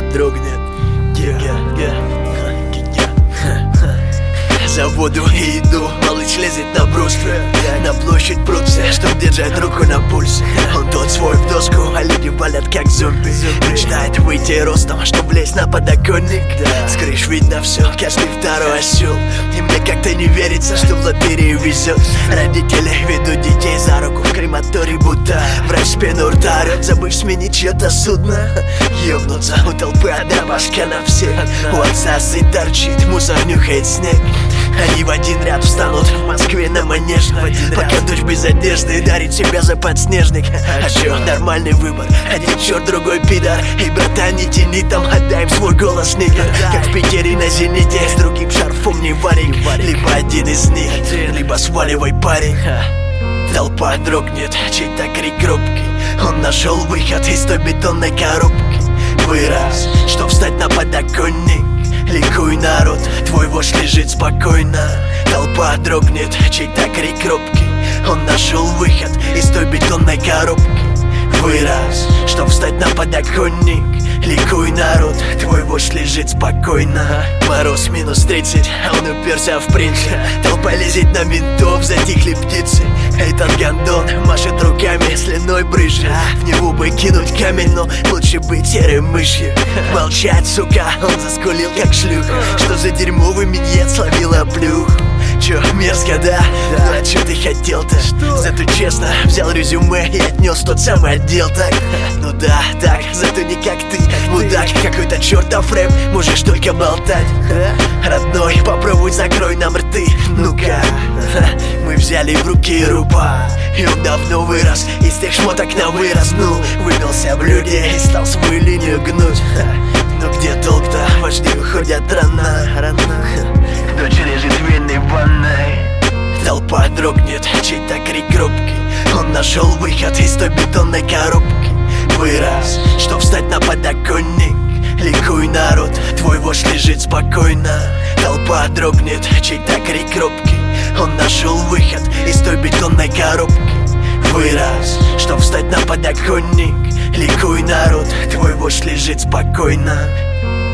дрогнет. За воду и еду малыш лезет на бруствер. На площадь прутся, чтоб держать руку на пульсе. Он тот свой в доску, а люди валят как зомби. Мечтает выйти ростом, чтоб влезть на подоконник. С крыш видно все, каждый второй осел. И мне как-то не верится, что в лотерею везет. Родители ведут детей за руку в крематорий, будто врач спину рта орет, забыв сменить чье-то судно. Ёбнуться у толпы, одна башка на всех. У отца сын торчит, мусор нюхает снег. Они в один ряд встанут в Москве на Манежной, пока дочь без одежды дарит себя за подснежник. А чё, нормальный выбор, один черт, другой пидор. И братан, не тяни там, отдай им свой голос, нигер. Как в Питере на Зените, с другим шарфом не варик. Либо один из них, либо сваливай, парень. Толпа дрогнет, чей-то крик робкий. Он нашел выход из той бетонной коробки. Вырос, чтоб встать на подоконник. Ликуй, народ, твой вождь лежит спокойно. Толпа дрогнет, чей-то крик робкий. Он нашел выход из той бетонной коробки. Вырос, чтоб встать на подоконник. Ликуй, народ, твой вождь лежит спокойно. Мороз минус 30, а он уперся в принца. Толпа лезет на ментов, затихли птицы. Этот гондон машет руками, слюной брызжет. В него бы кинуть камень, но лучше быть серой мышью. Молчать, сука, он заскулил как шлюха. Что за дерьмовый миньет словила плюху? Чё, мерзко, да? Ну а чё ты хотел-то? Зато честно взял резюме и отнес тот самый отдел, так? Ну да, так, зато не как ты, мудак. Какой-то чертов рэп, можешь только болтать. Родной, попробуй, закрой нам рты, ну-ка. Мы взяли в руки рупа, и он давно вырос из тех шмоток на вырос. Ну, выбился в людей и стал свою линию гнуть. Но где толк-то? Вожди уходят рано. Дочь лежит в винной ванной. Толпа дрогнет, чей-то крик робкий. Он нашел выход из той бетонной коробки. Вырос, чтоб встать на подоконник. Ликуй, народ, твой вождь лежит спокойно. Толпа дрогнет, чей-то крик робкий. Он нашел выход из той бетонной коробки. Вырос, чтоб встать на подоконник. Ликуй, народ, твой вождь лежит спокойно.